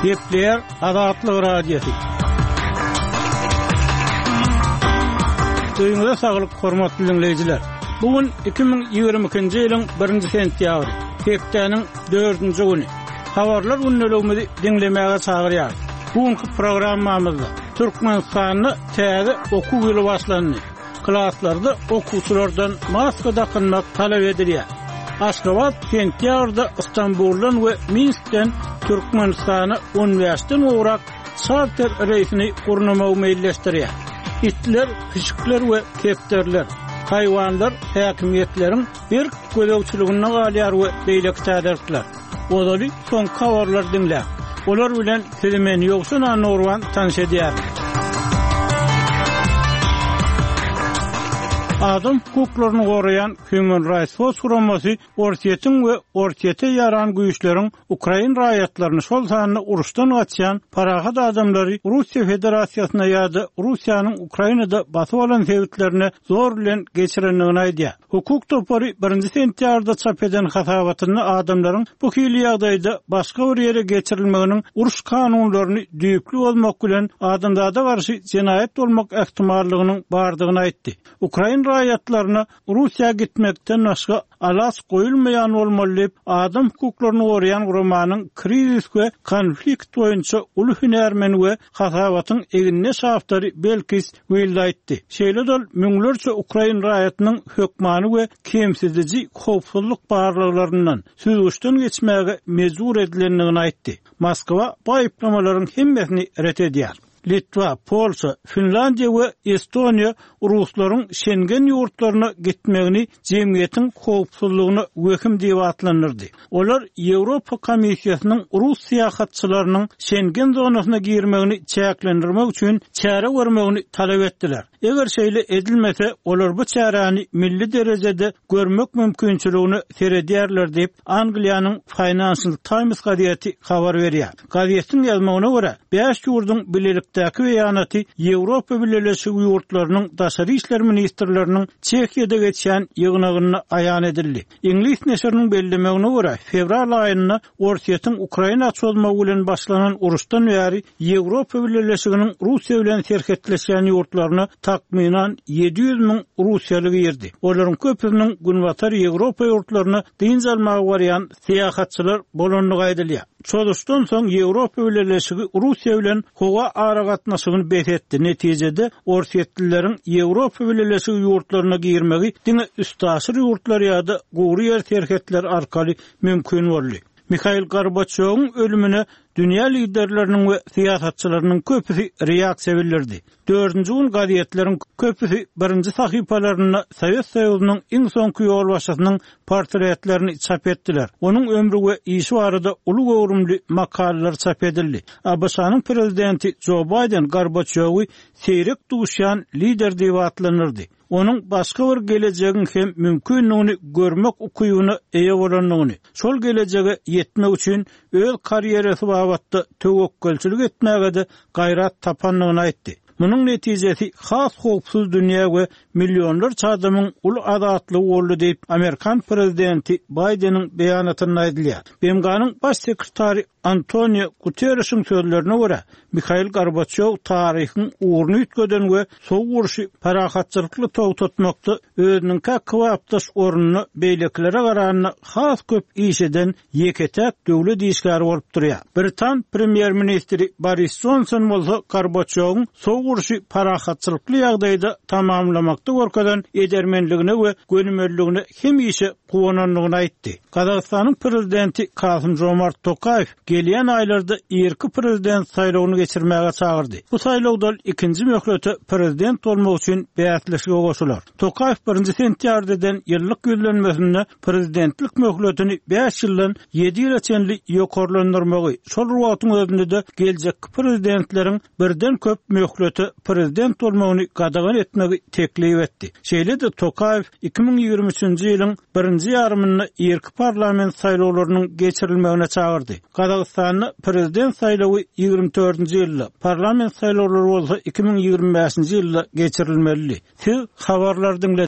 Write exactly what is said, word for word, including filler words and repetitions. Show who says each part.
Speaker 1: Kepler Azatlyk Radiosu. Duyňyza saglyk, hormatly dinleýijiler. Bugün iki bin ýygrimi ikinji ýylyň birinji sentýabry, hepdeniň dördünji güni. Habarlar günnelegimizi dinlemäge çagyrýar. Bugünkü programmamyzda Türkmenistanyny täze okuw ýyly başlandy. Klaslarda okuwçylardan maska takynmak talap edilýär. Aşgabat sentýabrda Istanbuldan we Minskden Türkmenistana universiteten uğrak charter reýsini gurulmagy meýilleşdirýär. İtler, pişikler we kepterler, haýwanlar häkimiýetleriň bir gölegçiligine galýar we beýleki täderler. Odaly soň kawarlar dinlä. Olar bilen kelimen ýoksa Nurwan tanış edýär. Adam hukuklaryny gorayan Human Rights Watch guramasy ortiýetin we ortiýete ýaran güýçleriň Ukraina raýatlaryny şol sanyny uruşdan gaçýan parahat adamlary Russiýa Federasiýasyna ýa-da Russiýanyň Ukrainada basyp alan sebäplerini zor bilen geçirenligini aýdýar. Hukuk topary birinji sentýabrda çap eden hasabatyny adamlaryň bu hili ýagdaýda başga bir ýere geçirilmeginiň uruş kanunlaryny düýpli bolmak bilen adamlara garşy jenaýat bolmak ähtimallygynyň bardygyny aýtdy. Ukraina raýatlaryna Russiýa gitmekden başga alas goýulmaýan bolmaly adam hukuklaryny gorayan gurumanyň krizis we konflikt boýunça uly hünärmen we hasabatyň egine şaftary belkis welde aýtdy. Şeýle-dol müňlerçe Ukraina raýatynyň hökmany we kemsizligi howpsuzlyk barlyklaryndan süýgüşden geçmäge mejbur edilenligini aýtdy. Moskwa bu aýplamalaryň hemmesini ret edýär. Litwa, Polşa, Finlandiýa we Estoniýa ruslaryň Schengen ýurtlaryna gitmegini jemgyýetiň howpsuzlygyny wöküm diýip atlanyrdy. Olar Ýewropa Komissiýasynyň Rus syýahatçylarynyň Schengen zonasyna girmegini çäklendirmek üçin çäre görmegini talap etdiler. Eger şeýle edilmese, olar bu çäreni milli derejede görmek mümkinçiligini seredýärler diýip Angliýanyň Financial Times gaziýeti habar berýär. Gaziýetiň ýazmagyna görä, beş ýurduň bilelikdäki beýanaty Ýewropa Birleşigi ýurtlarynyň daşary işler ministrleriniň Çekiýada geçýän ýygnagyny aýan edildi. İnglis neşriniň bellemegine görä, fevral aýynda ortiýetin Ukraina çözmegi bilen başlanan uruşdan bäri Ýewropa Birleşiginiň Russiýa bilen serhetleşýän ýurtlaryny takminan ýedi ýüz miň Russiýaly girdi. Olaryň köpüniň günbatar Ýewropa ýurtlaryna diňe almagy barýan syýahatçylar bolanlygy aýdylýar. Çözüşden soň Ýewropa Birleşigi Russiýa bilen howa ara gatnaşygyny betletdi. Netijede ortiýetlileriň Ýewropa Birleşigi ýurtlaryna girmegi diňe üstaşyr ýurtlar ýa-da gowy ýer terhetler arkaly mümkin boldy. Mikhail Gorbaçowyň ölümine dünýä liderleriniň we syýasatçylarynyň köpüsi reaksiýa bildirdi. Dördünji gün gaziýetleriň köpüsi birinji sahypalaryna Sowet Soýuzynyň iň soňky ýolbaşçysynyň portretlerini çap etdiler. Onuň ömrü we işi barada uly gowrumly makalalar çap edildi. A B S-nyň prezidenti Joe Biden Gorbaçowy seýrek duşan lider diýip atlanyrdy. Onuň başga bir gelecegiň hem mümkinligini görmek ukuýuny eýe bolanlygyny, şol gelejege ýetmek üçin öz karýerasy babatda töwekkülçilik etmäge de gaýrat tapanlygyny aýtdy. Munyň netijesi has howpsuz dünýä we millionlarça adamyň uly azatlygy boldy diýip Amerikan prezidenti Bidenin beýanatyny aýdylýar. B M G'nyň baş sekretary Antonio Guterres'in sözlerine görä, Mikhail Gorbaçov taryhyň uğrunu ütgeden we sow uruşy parahatçylykly togtatmakda özüniň käkewapdaş orunyny beýleklere garanyny has köp iş eden ýeketek döwlet işgäri bolup durýar. Britan premier ministri Boris Johnson bolsa Gorbaçowyň sow uruşy parahatçylykly ýagdaýda tamamlamakda görkezden edermenligine we gönümelligine hem işe guwananlygyny aýtdy. Kazakstanyň prezidenti Kasym-Jomart Tokayew gelýän aýlarda ýerki prezident saýlawyny geçirmäge çagyrdy. Bu saýlawda ikinji möhlete prezident bolmak üçin bäýatleşige goşular. Tokayew birinji sentýabrdan ýyllyk gözlenmesinde prezidentlik möhletini beş ýyldan ýedi ýyla çenli ýokarlandyrmagy, şol wagtyň özünde de geljek prezidentleriň birden köp möhleti prezident bolmagyny gadagan etmegi teklip etdi. Şeýle de Tokayew iki bin ýygrimi üçinji ýylyň birinji ýarymyny ýerki parlament saýlawlarynyň geçirilmegine çagyrdy. Kazakstanyň prezident saýlawy ýygrimi dördünji ýylda, parlament saýlawlary bolsa iki bin ýygrimi beşinji ýylda geçirilmeli. Siz habarlardan